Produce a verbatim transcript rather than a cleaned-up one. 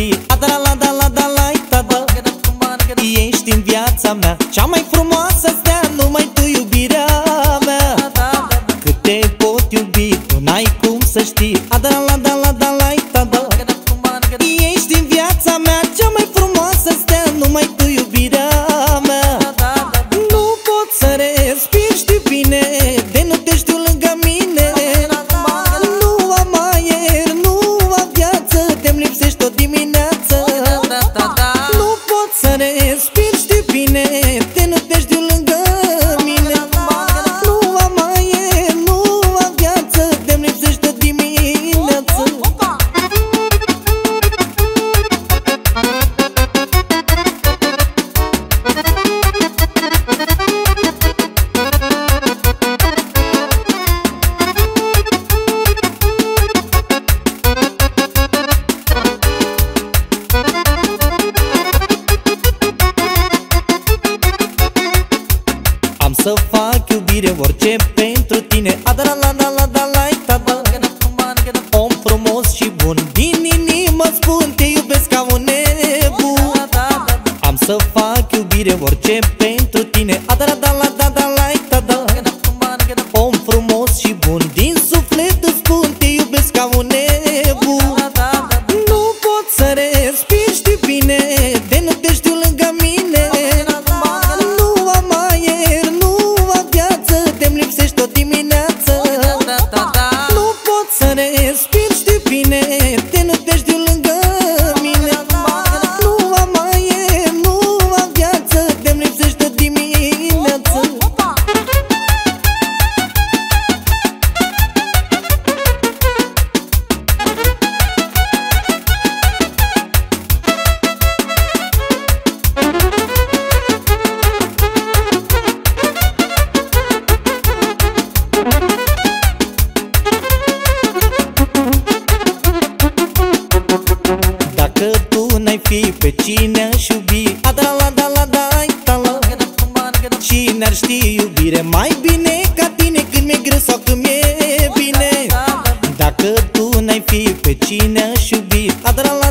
iubi, adala la da la da la da da. Ești în viața mea cea mai frumoasă stea, numai tu iubirea mea. Cât te pot iubi, tu n-ai cum să știi, adala la da la da la da da. Ești în viața mea cea mai frumoasă stea, numai tu iubirea mea. Nu pot să respir, știi bine, de nu te știu lângă mine. Nu am aer, nu am viață, te-mi lipsești o dimineață. Nu pot să respir, știi bine, de nu te știu lângă mine. Nu am aer, nu am viață, te-mi lipsești o dimineață. Am să fac iubire orice pentru tine, adala la la la da la da da. Om frumos și bun, din inimă spun, te iubesc ca un nebun. Am să fac iubire orice pentru tine, adala la la da da la da da. Om frumos și bun, din suflet îți spun, te iubesc ca un nebun. Nu pot să respir, știi bine, de nu te știu lângă mine. Nu am aer, nu am viață, te-mi lipsești o dimineață. Nu pot să respir, știi bine, de nu te știu lângă mine. Nu am aer, nu am viață, te-mi lipsești o dimineață. Dacă tu n-ai fi, pe cine aș iubi, adala la da la da da la. Cine ar ști iubire mai bine ca tine, când mi-e greu sau când mi-e bine. Dacă tu n-ai fi, pe cine aș iubi, adala la